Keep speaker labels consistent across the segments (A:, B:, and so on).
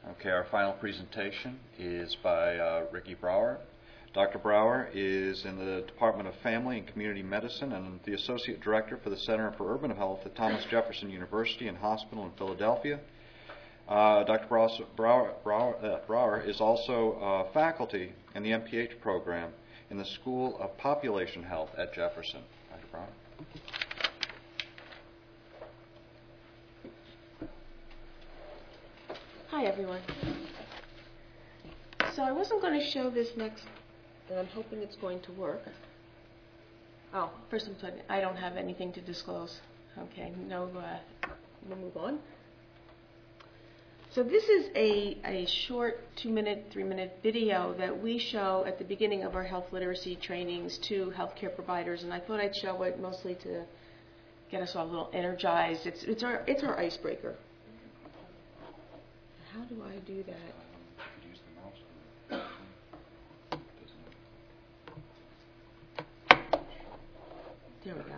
A: Okay, our final presentation is by Ricky Brower. Dr. Brower is in the Department of Family and Community Medicine and the Associate Director for the Center for Urban Health at Thomas Jefferson University and Hospital in Philadelphia. Dr. Brower is also faculty in the MPH program in the School of Population Health at Jefferson. Dr. Brower.
B: Hi, everyone. So I wasn't going to show this next, and I'm hoping it's going to work. Oh, first I'm sorry, I don't have anything to disclose. Okay, we'll move on. So this is a short 2-minute, 3-minute video that we show at the beginning of our health literacy trainings to healthcare providers, and I thought I'd show it mostly to get us all a little energized. It's our icebreaker. How do I do that? There we go.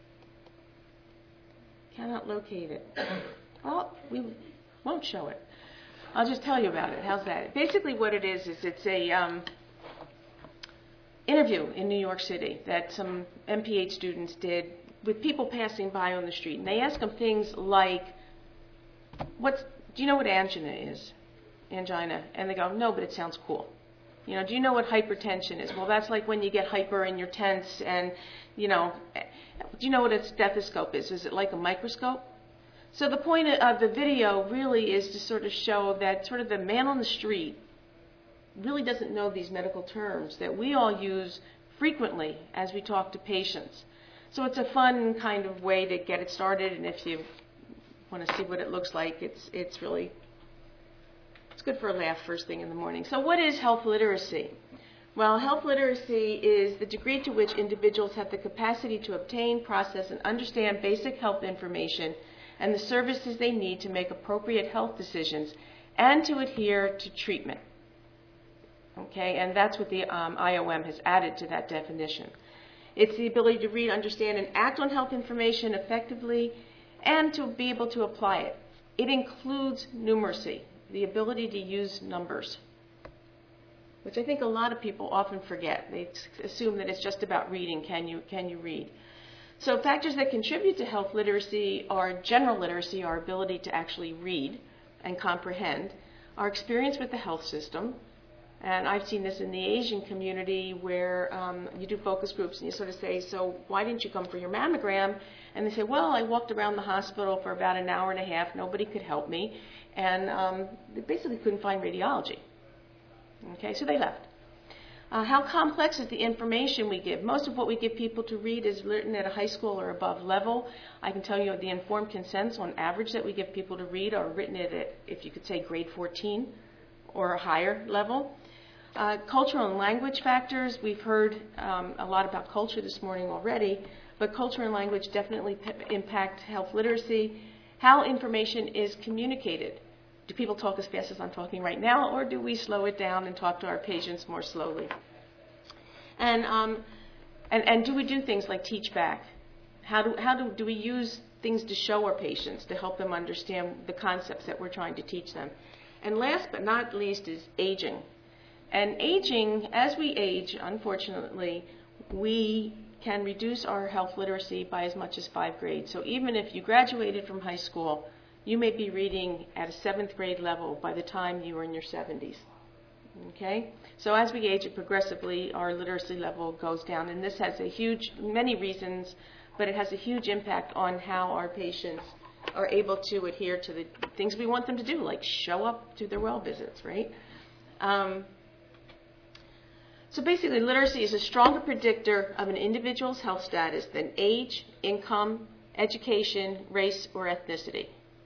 B: Cannot locate it. Well, we won't show it. I'll just tell you about it. How's that? Basically what it is it's a interview in New York City that some MPH students did with people passing by on the street. And they ask them things like, do you know what angina is? Angina. And they go, no, but it sounds cool. Do you know what hypertension is? Well, that's like when you get hyper and you're tense and, do you know what a stethoscope is? Is it like a microscope? So the point of the video really is to sort of show that sort of the man on the street really doesn't know these medical terms that we all use frequently as we talk to patients. So it's a fun kind of way to get it started, and if you want to see what it looks like, it's good for a laugh first thing in the morning. So what is health literacy? Well, health literacy is the degree to which individuals have the capacity to obtain, process, and understand basic health information and the services they need to make appropriate health decisions and to adhere to treatment. Okay, and that's what the IOM has added to that definition. It's the ability to read, understand, and act on health information effectively and to be able to apply it. It includes numeracy, the ability to use numbers, which I think a lot of people often forget. They assume that it's just about reading. Can you read? So factors that contribute to health literacy are general literacy, our ability to actually read and comprehend, our experience with the health system, and I've seen this in the Asian community where you do focus groups and you sort of say, so why didn't you come for your mammogram? And they say, well, I walked around the hospital for about an hour and a half. Nobody could help me. And they basically couldn't find radiology. Okay, so they left. How complex is the information we give? Most of what we give people to read is written at a high school or above level. I can tell you the informed consents on average that we give people to read are written at, if you could say, grade 14 or a higher level. Cultural and language factors. We've heard a lot about culture this morning already, but culture and language definitely impact health literacy. How information is communicated. Do people talk as fast as I'm talking right now, or do we slow it down and talk to our patients more slowly? And do we do things like teach back? How do we use things to show our patients to help them understand the concepts that we're trying to teach them? And last but not least is aging. And aging, as we age, unfortunately, we can reduce our health literacy by as much as 5 grades. So even if you graduated from high school, you may be reading at a 7th grade level by the time you are in your 70s. Okay? So as we age, progressively our literacy level goes down, and this has many reasons, but it has a huge impact on how our patients are able to adhere to the things we want them to do, like show up to their well visits, right? So basically, literacy is a stronger predictor of an individual's health status than age, income, education, race, or ethnicity.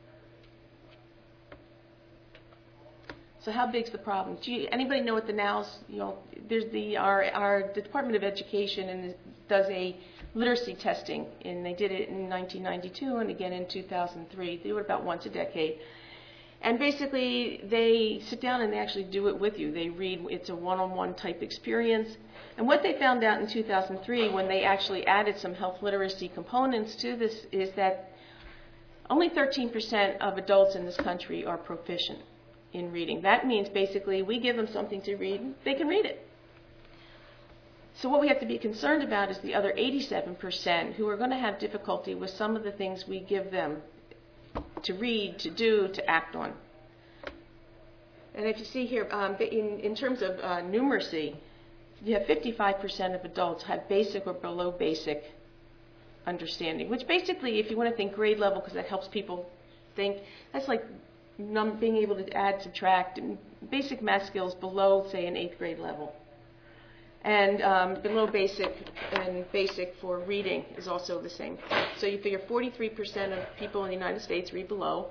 B: So how big's the problem? Anybody know what the NOWS? There's our Department of Education does a literacy testing, and they did it in 1992 and again in 2003. They do it about once a decade. And basically, they sit down and they actually do it with you. They read. It's a one-on-one type experience. And what they found out in 2003, when they actually added some health literacy components to this, is that only 13% of adults in this country are proficient. in reading. That means basically we give them something to read, they can read it. So what we have to be concerned about is the other 87% who are going to have difficulty with some of the things we give them to read, to do, to act on. And if you see here, in terms of numeracy, you have 55% of adults have basic or below basic understanding, which basically, if you want to think grade level, because that helps people think, that's like being able to add, subtract, and basic math skills below, say, an 8th grade level. And below basic and basic for reading is also the same. So you figure 43% of people in the United States read below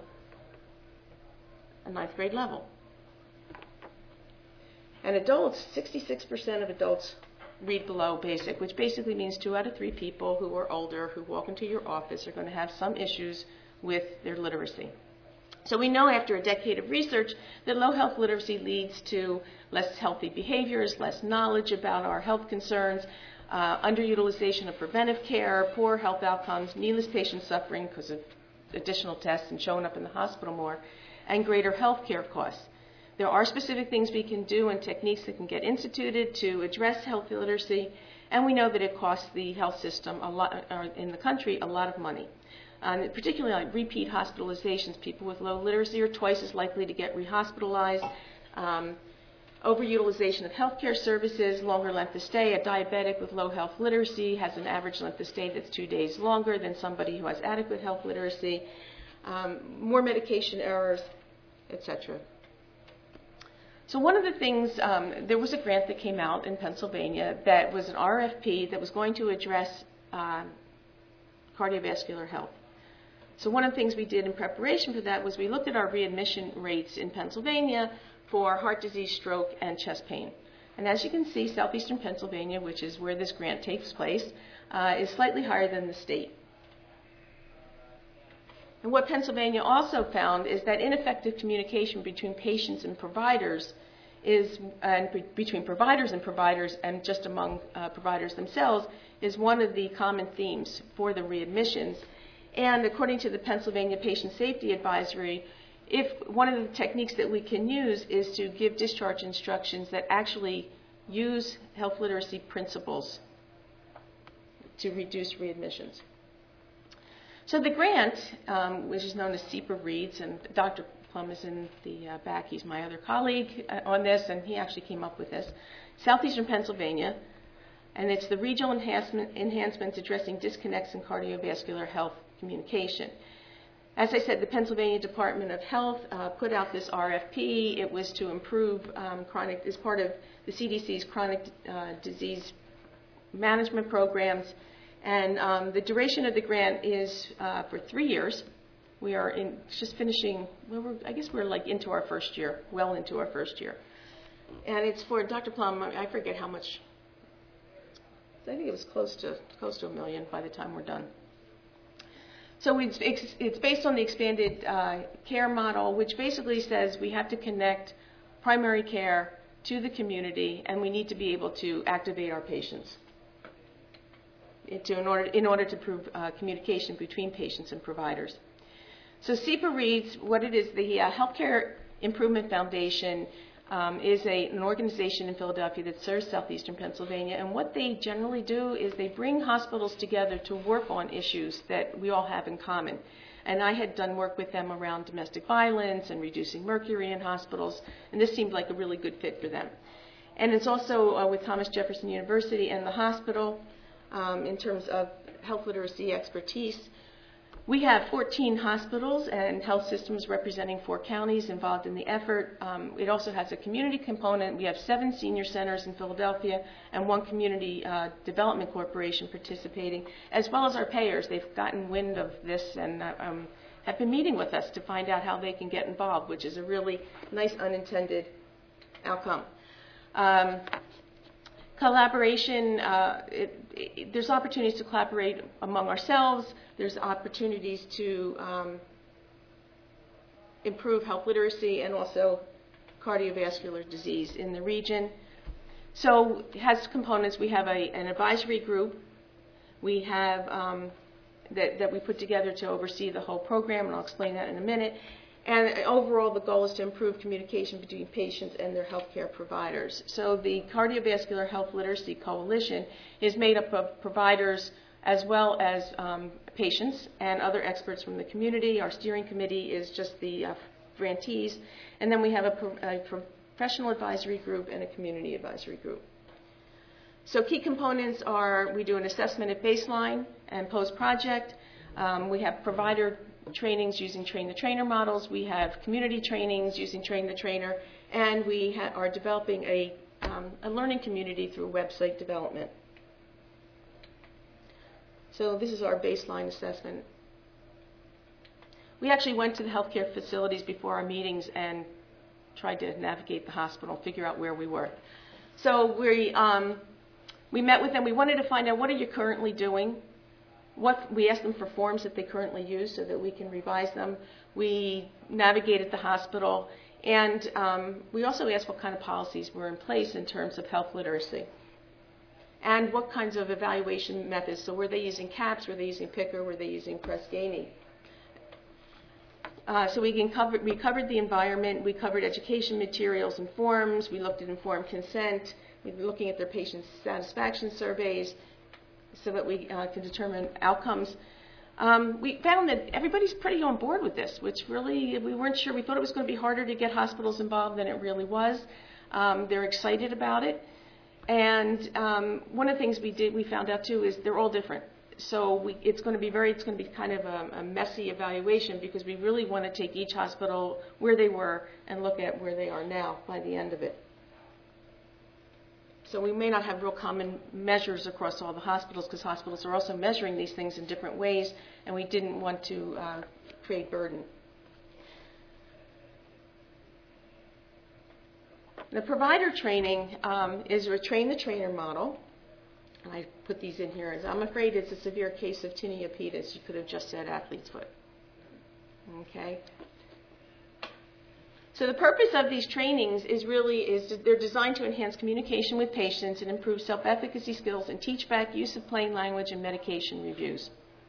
B: a 9th grade level. And adults, 66% of adults read below basic, which basically means 2 out of 3 people who are older, who walk into your office, are going to have some issues with their literacy. So we know after a decade of research that low health literacy leads to less healthy behaviors, less knowledge about our health concerns, underutilization of preventive care, poor health outcomes, needless patient suffering because of additional tests and showing up in the hospital more, and greater health care costs. There are specific things we can do and techniques that can get instituted to address health literacy, and we know that it costs the health system a lot, in the country a lot of money. Particularly like repeat hospitalizations, people with low literacy are twice as likely to get rehospitalized. Overutilization of healthcare services, longer length of stay. A diabetic with low health literacy has an average length of stay that's 2 days longer than somebody who has adequate health literacy. More medication errors, etc. So one of the things, there was a grant that came out in Pennsylvania that was an RFP that was going to address cardiovascular health. So one of the things we did in preparation for that was we looked at our readmission rates in Pennsylvania for heart disease, stroke, and chest pain. And as you can see, southeastern Pennsylvania, which is where this grant takes place, is slightly higher than the state. And what Pennsylvania also found is that ineffective communication between patients and providers between providers and just among providers themselves is one of the common themes for the readmissions. And according to the Pennsylvania Patient Safety Advisory, if one of the techniques that we can use is to give discharge instructions that actually use health literacy principles to reduce readmissions. So the grant, which is known as CEPA Reads, and Dr. Plum is in the back, he's my other colleague on this, and he actually came up with this. Southeastern Pennsylvania, and it's the Regional Enhancements Addressing Disconnects in Cardiovascular Health Communication. As I said, the Pennsylvania Department of Health put out this RFP. It was to improve as part of the CDC's chronic disease management programs. And the duration of the grant is for 3 years. We are just finishing, I guess we're like into our first year, well into our first year. And it's for Dr. Plum, I forget how much, I think it was close to $1 million by the time we're done. So it's based on the expanded care model, which basically says we have to connect primary care to the community, and we need to be able to activate our patients in order to improve communication between patients and providers. So CEPA Reads, what it is, the Healthcare Improvement Foundation is an organization in Philadelphia that serves southeastern Pennsylvania, and what they generally do is they bring hospitals together to work on issues that we all have in common. And I had done work with them around domestic violence and reducing mercury in hospitals, and this seemed like a really good fit for them. And it's also with Thomas Jefferson University and the hospital in terms of health literacy expertise. We have 14 hospitals and health systems representing 4 counties involved in the effort. It also has a community component. We have 7 senior centers in Philadelphia and 1 community development corporation participating, as well as our payers. They've gotten wind of this and have been meeting with us to find out how they can get involved, which is a really nice unintended outcome. Collaboration, there's opportunities to collaborate among ourselves. There's opportunities to improve health literacy and also cardiovascular disease in the region. So it has components. We have an advisory group. We have that we put together to oversee the whole program, and I'll explain that in a minute. And overall, the goal is to improve communication between patients and their healthcare providers. So the Cardiovascular Health Literacy Coalition is made up of providers as well as patients and other experts from the community. Our steering committee is just the grantees. And then we have a professional advisory group and a community advisory group. So key components are we do an assessment at baseline and post-project. We have provider trainings using train-the-trainer models. We have community trainings using train-the-trainer. And we are developing a learning community through website development. So this is our baseline assessment. We actually went to the healthcare facilities before our meetings and tried to navigate the hospital, figure out where we were. So we met with them. We wanted to find out, what are you currently doing? We asked them for forms that they currently use so that we can revise them. We navigated the hospital. And we also asked what kind of policies were in place in terms of health literacy. And what kinds of evaluation methods. So were they using CAPS? Were they using PICR? Were they using Press Ganey? So we covered the environment. We covered education materials and forms. We looked at informed consent. We were looking at their patient satisfaction surveys so that we can determine outcomes. We found that everybody's pretty on board with this, which really we weren't sure. We thought it was going to be harder to get hospitals involved than it really was. They're excited about it. And one of the things we found out too is they're all different. So it's going to be kind of a messy evaluation because we really want to take each hospital where they were and look at where they are now by the end of it. So we may not have real common measures across all the hospitals because hospitals are also measuring these things in different ways, and we didn't want to create burden. The provider training is a train-the-trainer model. And I put these in here. I'm afraid it's a severe case of tinea pedis. You could have just said athlete's foot. Okay? So the purpose of these trainings they're designed to enhance communication with patients and improve self-efficacy skills and teach back use of plain language and medication reviews.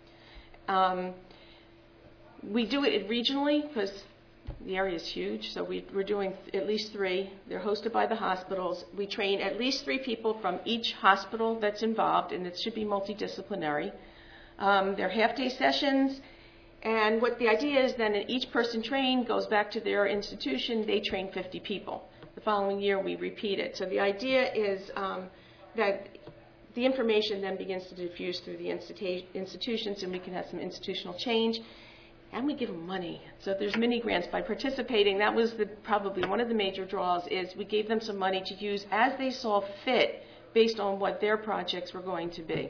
B: We do it regionally because the area is huge, so we're doing at least 3. They're hosted by the hospitals. We train at least 3 people from each hospital that's involved, and it should be multidisciplinary. They're half-day sessions, and what the idea is then each person trained goes back to their institution. They train 50 people. The following year, we repeat it. So the idea is that the information then begins to diffuse through the institutions, and we can have some institutional change. And we give them money. So there's mini grants by participating. That was probably one of the major draws is we gave them some money to use as they saw fit based on what their projects were going to be.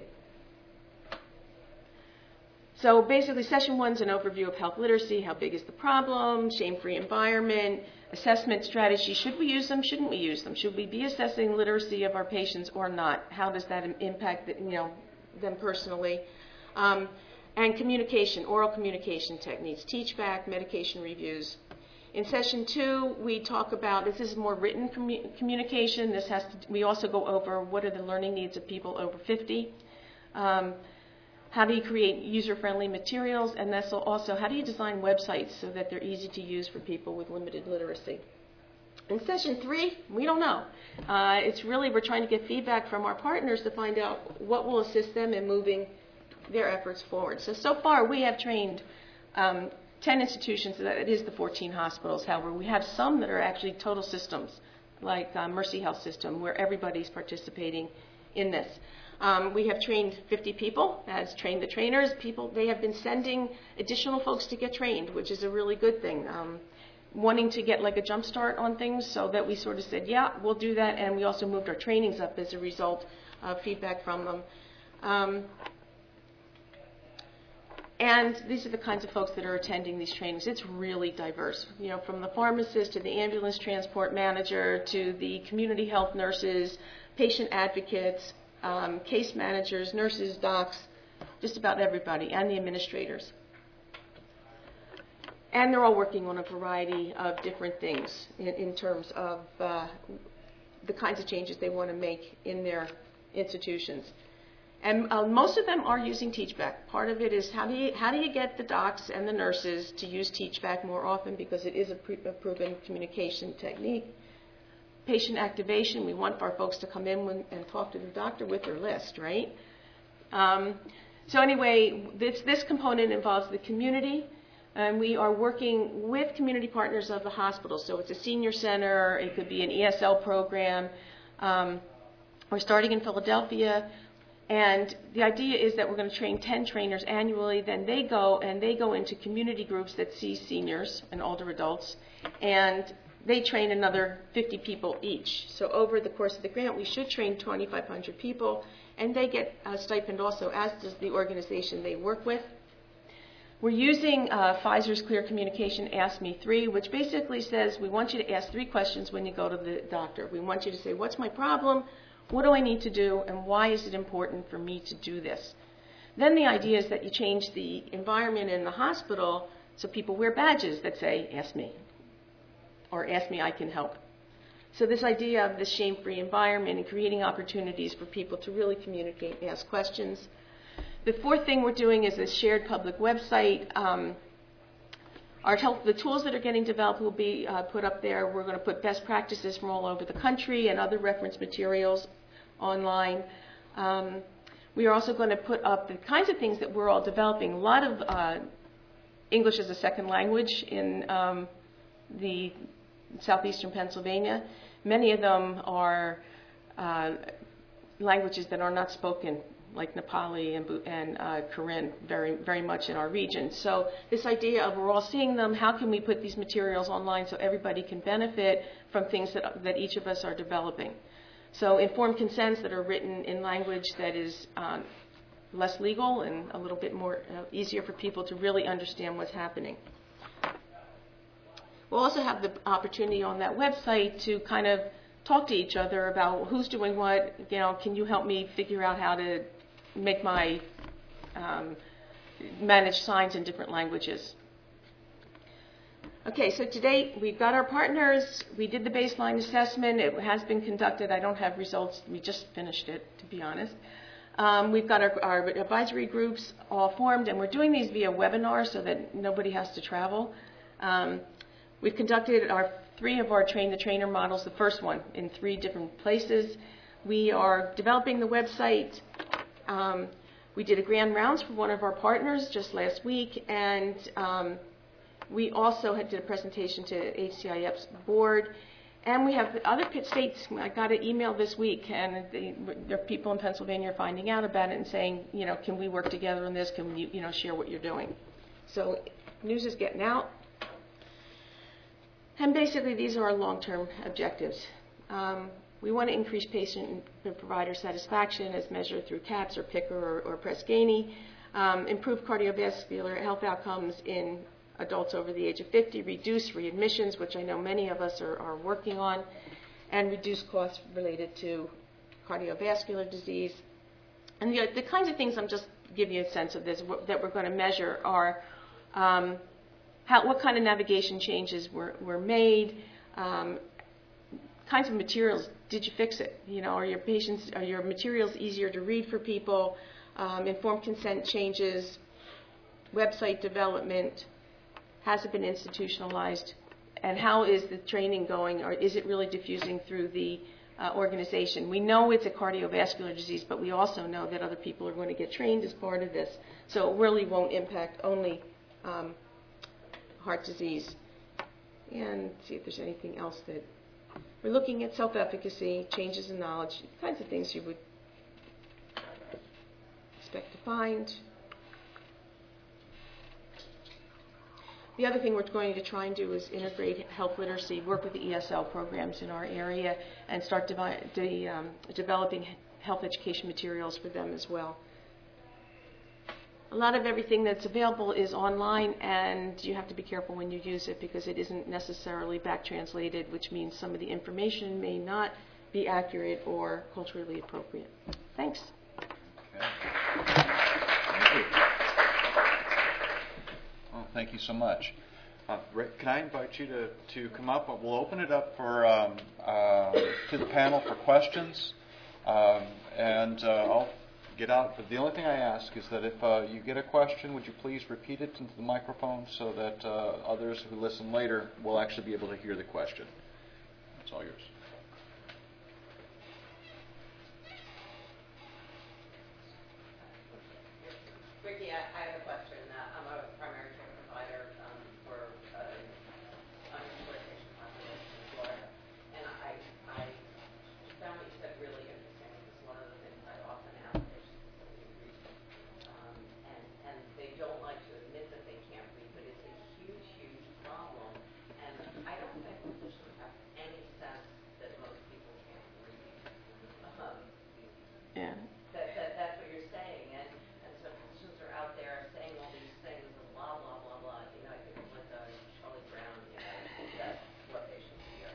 B: So basically, session 1 is an overview of health literacy. How big is the problem? Shame-free environment. Assessment strategy. Should we use them? Shouldn't we use them? Should we be assessing literacy of our patients or not? How does that impact them personally? And communication, oral communication techniques, teach back, medication reviews. In session 2, we talk about, this is more written communication. We also go over what are the learning needs of people over 50. How do you create user-friendly materials? And that's also, how do you design websites so that they're easy to use for people with limited literacy? In session 3, we don't know. We're trying to get feedback from our partners to find out what will assist them in moving their efforts forward. So far we have trained 10 institutions, that is the 14 hospitals. However, we have some that are actually total systems, like Mercy Health System, where everybody's participating in this. We have trained 50 people as train the trainers. They have been sending additional folks to get trained, which is a really good thing. Wanting to get like a jump start on things, so that we sort of said, yeah, we'll do that, and we also moved our trainings up as a result of feedback from them. And these are the kinds of folks that are attending these trainings. It's really diverse, from the pharmacist to the ambulance transport manager to the community health nurses, patient advocates, case managers, nurses, docs, just about everybody, and the administrators. And they're all working on a variety of different things in terms of the kinds of changes they want to make in their institutions. And most of them are using TeachBack. Part of it is how do you get the docs and the nurses to use TeachBack more often, because it is a proven communication technique. Patient activation, we want our folks to come in and talk to the doctor with their list, right? So anyway, this component involves the community, and we are working with community partners of the hospital. So it's a senior center, it could be an ESL program. We're starting in Philadelphia, and the idea is that we're going to train 10 trainers annually. Then they go into community groups that see seniors and older adults, and they train another 50 people each. So over the course of the grant, we should train 2,500 people, and they get a stipend also, as does the organization they work with. We're using Pfizer's Clear Communication Ask Me 3, which basically says we want you to ask 3 questions when you go to the doctor. We want you to say, what's my problem? What do I need to do? And why is it important for me to do this? Then the idea is that you change the environment in the hospital so people wear badges that say, ask me, or ask me, I can help. So this idea of this shame-free environment and creating opportunities for people to really communicate and ask questions. The fourth thing we're doing is a shared public website. The tools that are getting developed will be put up there. We're going to put best practices from all over the country and other reference materials online. We are also going to put up the kinds of things that we're all developing. A lot of English as a second language in the southeastern Pennsylvania. Many of them are languages that are not spoken, like Nepali and Karen, very, very much in our region. So this idea of we're all seeing them, how can we put these materials online so everybody can benefit from things that each of us are developing? So informed consents that are written in language that is less legal and a little bit more easier for people to really understand what's happening. We'll also have the opportunity on that website to kind of talk to each other about who's doing what. You know, can you help me figure out how to make my manage signs in different languages? Okay, so today we've got our partners. We did the baseline assessment. It has been conducted. I don't have results. We just finished it, to be honest. We've got our advisory groups all formed, and we're doing these via webinar so that nobody has to travel. We've conducted 3 of our train-the-trainer models, the first one, in 3 different places. We are developing the website. We did a grand rounds for one of our partners just last week, and we also did a presentation to HCIF's board. And we have other states. I got an email this week, and there are people in Pennsylvania finding out about it and saying, you know, can we work together on this? Can you, share what you're doing? So news is getting out. And basically, these are our long-term objectives. We want to increase patient and provider satisfaction as measured through CAPS or PICR or Press Ganey, improve cardiovascular health outcomes in adults over the age of 50, reduce readmissions, which I know many of us are working on, and reduce costs related to cardiovascular disease. And the kinds of things, I'm just giving you a sense of this, that we're going to measure are what kind of navigation changes were made, kinds of materials. Did you fix it? Are your materials easier to read for people? Informed consent changes, website development, has it been institutionalized, and how is the training going, or is it really diffusing through the organization? We know it's a cardiovascular disease, but we also know that other people are going to get trained as part of this, so it really won't impact only heart disease. And see if there's anything else that we're looking at. Self-efficacy, changes in knowledge, kinds of things you would expect to find. The other thing we're going to try and do is integrate health literacy, work with the ESL programs in our area, and start developing health education materials for them as well. A lot of everything that's available is online, and you have to be careful when you use it because it isn't necessarily back translated, which means some of the information may not be accurate or culturally appropriate. Thanks.
A: Okay. Thank you. Well, thank you so much. Rick, can I invite you to come up? We'll open it up for to the panel for questions, and I'll get out. But the only thing I ask is that if you get a question, would you please repeat it into the microphone so that others who listen later will actually be able to hear the question. It's all yours.
C: Ricky, I have a question. I'm a primary care provider for unemployed patient population in Florida, and I found what you said really interesting. Because one of the things I often ask patients is that they read, and they don't like to admit that they can't read, but it's a huge, huge problem. And I don't think physicians have any sense that most people can't read.
B: Yeah.
C: That's what you're saying, and so physicians are out there saying all these things and blah blah blah blah. You know, I think of like Charlie Brown, you know, that's what patients hear.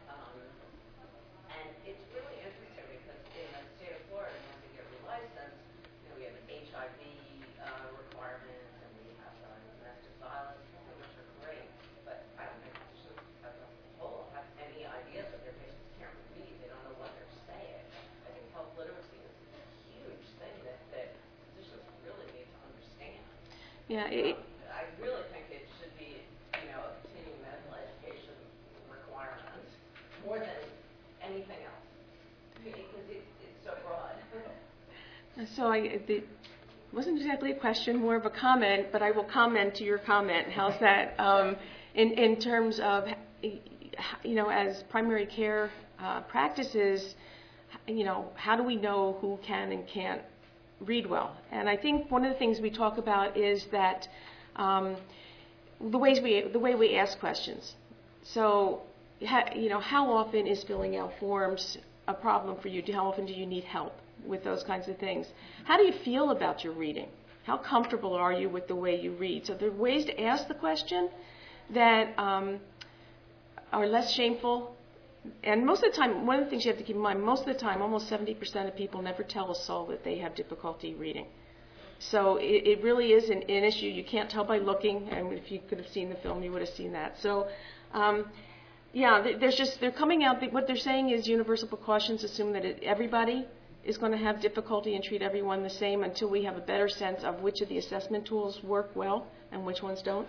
C: And it's really interesting because in the state of Florida, you have to get relicensed. You know, we have HIV requirements and we have domestic violence, which are great, but I don't think physicians as a whole have any idea that their patients can't read. They don't know what they're saying. I think health literacy is a huge thing that physicians really need to understand.
B: Yeah.
C: I really think it should be, you know, a continuing medical education requirement more than anything else, because it's so broad.
B: So it wasn't exactly a question, more of a comment, but I will comment to your comment. How's that? In terms of, you know, as primary care practices, you know, how do we know who can and can't read well? And I think one of the things we talk about is that the way we ask questions. So, you know, how often is filling out forms a problem for you? How often do you need help with those kinds of things? How do you feel about your reading? How comfortable are you with the way you read? So there are ways to ask the question that are less shameful. And most of the time, one of the things you have to keep in mind, most of the time, almost 70% of people never tell a soul that they have difficulty reading. So it really is an issue. You can't tell by looking, and if you could have seen the film, you would have seen that. So, yeah, they're coming out, what they're saying is universal precautions assume that everybody is going to have difficulty and treat everyone the same until we have a better sense of which of the assessment tools work well and which ones don't.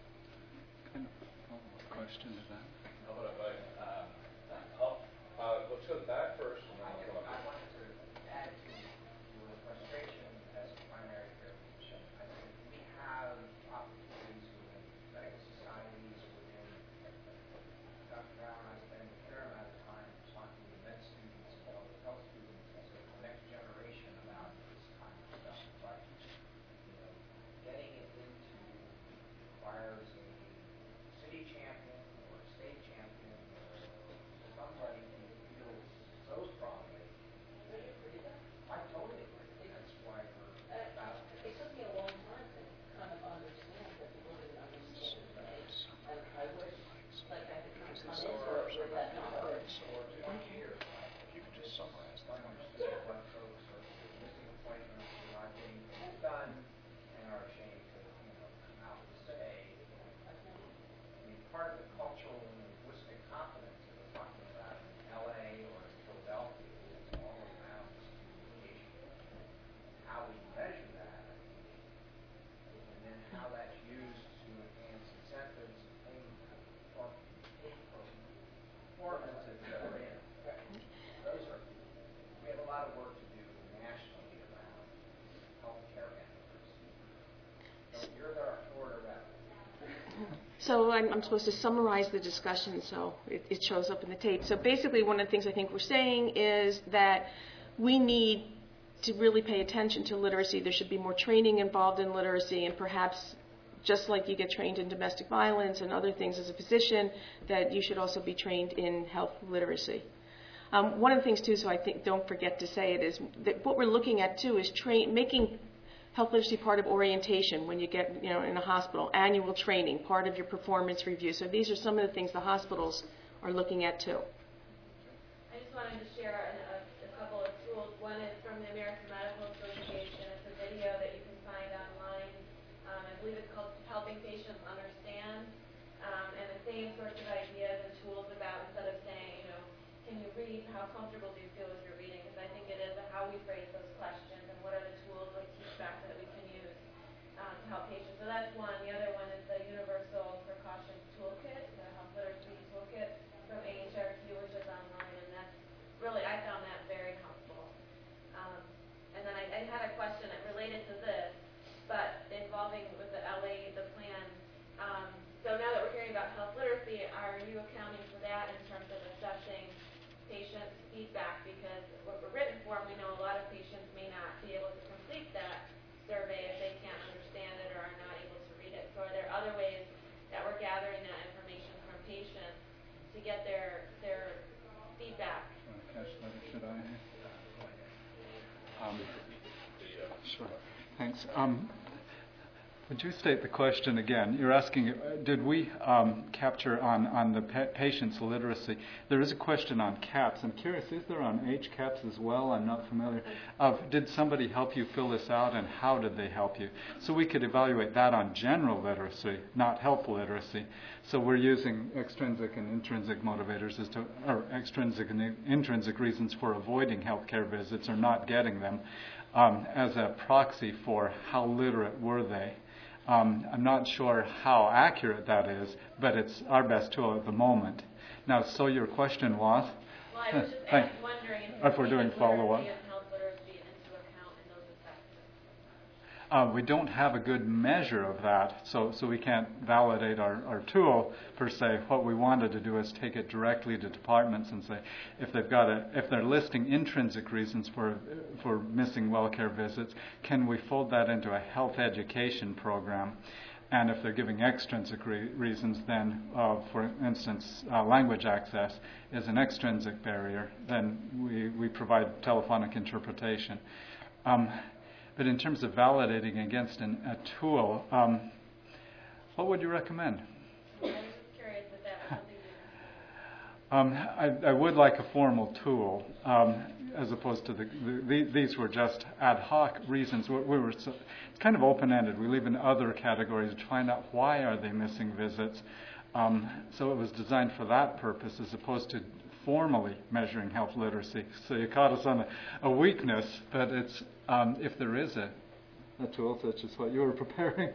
A: Question to that?
D: Let's go to that first.
E: I wanted to add to your frustration as a primary care physician. I think we have opportunities within medical societies, within Dr. Brown and I spend a fair amount of time talking to med students and public health students and sort of the next generation about this kind of stuff. But, you know, getting it into requires a city champion or a state champion or somebody who feels so strongly. I totally agree. That's why we're about
C: It took me a long time to kind of understand that people didn't understand me, and I wish, like, I could kind of come into it with that knowledge.
E: for 20 years.
A: If you could just summarize that.
E: Understood what folks are missing appointments, are not getting things done, and are ashamed to, you know, come out and say. I mean, part of the cultural and linguistic competence that we're talking about in LA or in Philadelphia is all around this communication. How we measure that, I think, and then how that's used to enhance incentives and pay for performance, et cetera. We have a lot of work to do nationally around healthcare literacy. So you're the Florida rep.
B: So I'm supposed to summarize the discussion so it shows up in the tape. So basically one of the things I think we're saying is that we need to really pay attention to literacy. There should be more training involved in literacy, and perhaps just like you get trained in domestic violence and other things as a physician, that you should also be trained in health literacy. One of the things too, so I think don't forget to say it, is that what we're looking at too is making health literacy part of orientation when you get, you know, in a hospital, annual training, part of your performance review. So these are some of the things the hospitals are looking at too.
F: I just wanted to share a couple of tools. One is from the American Medical Association. It's a video that you can find online. I believe it's called Helping Patients Understand. And the same sorts of ideas and tools about, instead of saying, you know, can you read, how comfortable do you feel with your reading? Because I think it is how we phrase those questions and what are the you accounting for that in terms of assessing patients' feedback? Because with a written form, we know a lot of patients may not be able to complete that survey if they can't understand it or are not able to read it. So are there other ways that we're gathering that information from patients to get their feedback?
G: Should I? Sure. Thanks. Would you state the question again? You're asking, did we capture on the patient's literacy? There is a question on CAPS. I'm curious, is there on HCAPS as well? I'm not familiar. Did somebody help you fill this out, and how did they help you? So we could evaluate that on general literacy, not health literacy. So we're using extrinsic and intrinsic motivators or extrinsic and intrinsic reasons for avoiding healthcare visits or not getting them as a proxy for how literate were they. I'm not sure how accurate that is, but it's our best tool at the moment. Now, so your question was?
F: Well, I was just wondering
G: if we're doing follow-up.
F: and health literacy into account in those assessments.
G: We don't have a good measure of that, so we can't validate our tool per se. What we wanted to do is take it directly to departments and say, if they're listing intrinsic reasons for missing WellCare visits, can we fold that into a health education program? And if they're giving extrinsic reasons, then, for instance, language access is an extrinsic barrier, then we provide telephonic interpretation. But in terms of validating against a tool, what would you recommend?
F: I was just curious if that was something
G: I would like a formal tool, as opposed to these were just ad hoc reasons. It's kind of open-ended. We leave in other categories to find out why are they missing visits. So it was designed for that purpose, as opposed to formally measuring health literacy. So you caught us on a weakness, but it's if there is a tool such as what you were preparing,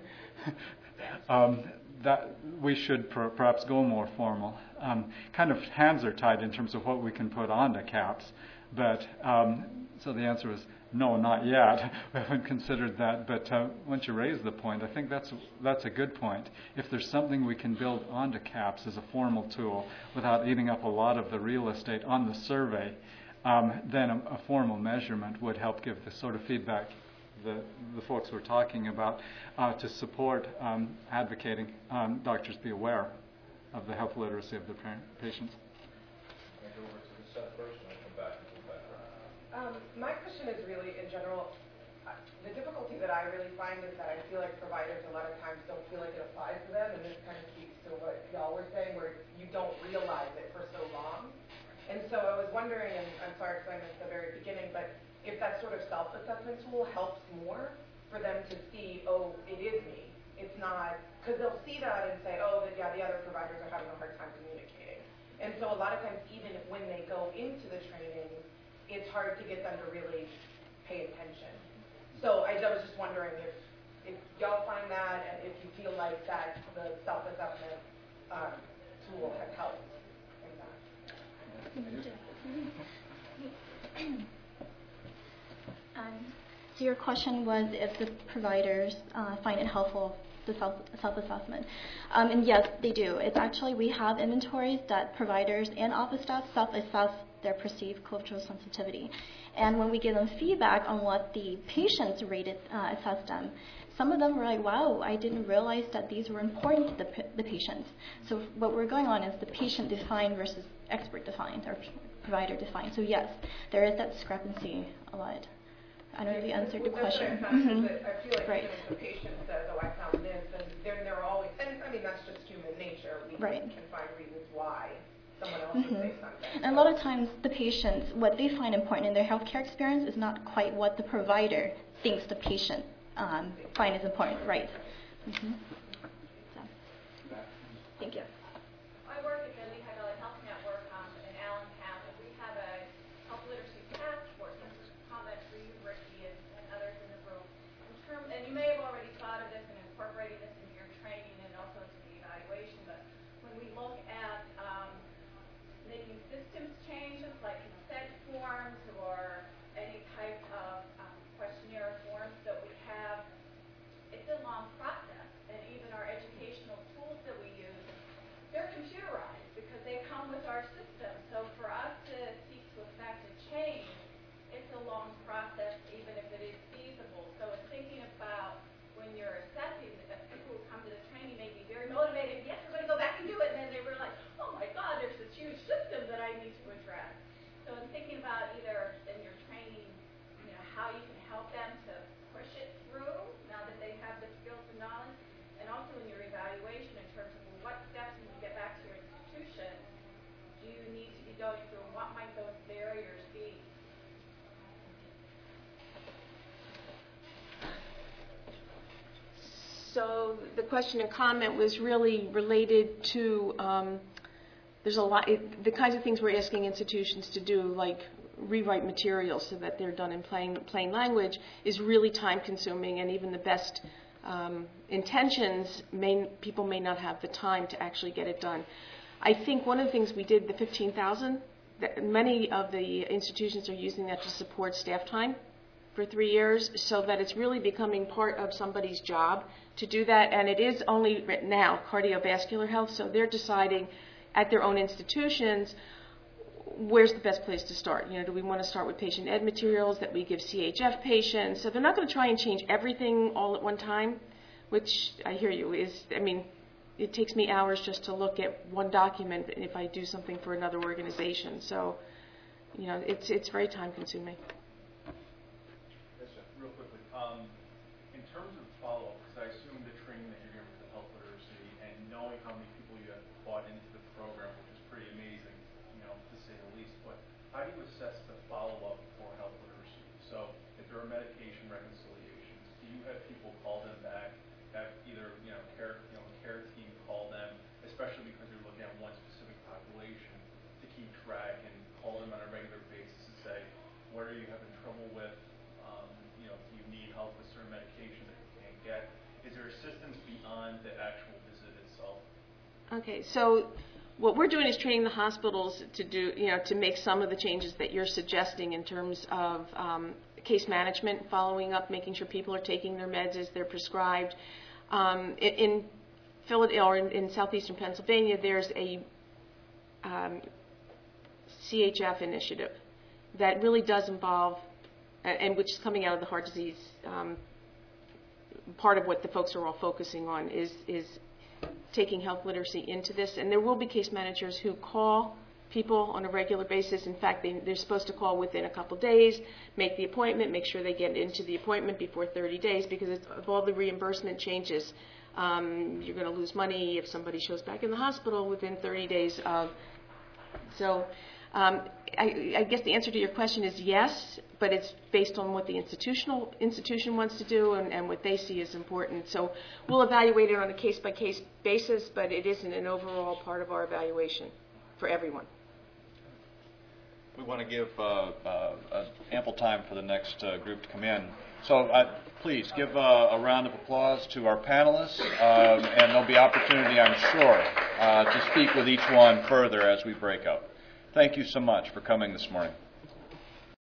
G: that we should perhaps go more formal. Kind of hands are tied in terms of what we can put onto CAPS, but so the answer is no, not yet. We haven't considered that, but once you raise the point, I think that's a good point. If there's something we can build onto CAPS as a formal tool without eating up a lot of the real estate on the survey, then a formal measurement would help give the sort of feedback the folks we're talking about to support advocating doctors be aware of the health literacy of their patients.
D: Can I go over to the set first and then come back and go back?
E: My question is really, in general, the difficulty that I really find is that I feel like providers a lot of times don't feel like it applies to them, and this kind of speaks to what y'all were saying, where you don't realize it for so long. And so I was wondering, and I'm sorry if I missed the very beginning, but if that sort of self-assessment tool helps more for them to see, oh, it is me. It's not, because they'll see that and say, oh, the other providers are having a hard time communicating. And so a lot of times, even when they go into the training, it's hard to get them to really pay attention. So I was just wondering if y'all find that, and if you feel like that the self-assessment tool has helped in that.
H: So your question was if the providers find it helpful, the self-assessment. And yes, they do. It's actually, we have inventories that providers and office staff self-assess their perceived cultural sensitivity. And when we give them feedback on what the patients rated, assessed them, some of them were like, wow, I didn't realize that these were important to the patients. So what we're going on is the patient-defined versus expert-defined or provider-defined. So yes, there is that discrepancy a lot. I don't know if you answered the question.
E: I feel like even if the patient says, oh, I found this, and they're always, and I mean, that's just human nature. We can find reasons why someone else would say something.
H: And a lot of times the patients, what they find important in their healthcare experience is not quite what the provider thinks the patient find is important. Right. So, thank you.
F: I work at the Lehigh Valley Health Network in Allentown, and we have a health literacy task force. This is a comment for you, Ricky, and others in the room. And you may have already thought of this and incorporated this into your training and also into the evaluation, but when we look at making systems changes like consent forms or any type of questionnaire forms that we have, it's a long process. And even our educational tools that we use
B: So the question and comment was really related to, there's a lot, the kinds of things we're asking institutions to do, like rewrite materials so that they're done in plain language, is really time consuming, and even the best intentions, people may not have the time to actually get it done. I think one of the things we did, the 15,000, many of the institutions are using that to support staff time for 3 years, so that it's really becoming part of somebody's job to do that. And it is only right now cardiovascular health, so they're deciding at their own institutions where's the best place to start. You know, do we want to start with patient ed materials that we give CHF patients? So they're not going to try and change everything all at one time, which I hear you is, I mean, it takes me hours just to look at one document if I do something for another organization. So, you know, it's very time consuming.
I: Yes, sir. Real quickly, in terms of follow-up, because I assume the training that you're giving for health literacy and knowing how many people you have bought into the program, which is pretty amazing, you know, to say the least, but how do you assess the follow-up for health literacy? So if there are medication reconciliations, do you have people call them back, have either, care team call them, especially because you're looking at one specific population, to keep track and call them on a regular basis and say, what are you having trouble with? Do you need help with certain medication that you can't get? Is there assistance beyond the actual visit itself?
B: Okay, so what we're doing is training the hospitals to do, to make some of the changes that you're suggesting in terms of case management, following up, making sure people are taking their meds as they're prescribed. In Philadelphia, or in southeastern Pennsylvania, there's a CHF initiative that really does involve, and which is coming out of the heart disease. Part of what the folks are all focusing on is taking health literacy into this, and there will be case managers who call people on a regular basis. In fact, they're supposed to call within a couple days, make the appointment, make sure they get into the appointment before 30 days, because of all the reimbursement changes. You're going to lose money if somebody shows back in the hospital within 30 days of. So I guess the answer to your question is yes, but it's based on what the institution wants to do and what they see as important. So we'll evaluate it on a case-by-case basis, but it isn't an overall part of our evaluation for everyone.
A: We want to give ample time for the next group to come in. So please give a round of applause to our panelists, and there'll be opportunity, I'm sure, to speak with each one further as we break up. Thank you so much for coming this morning.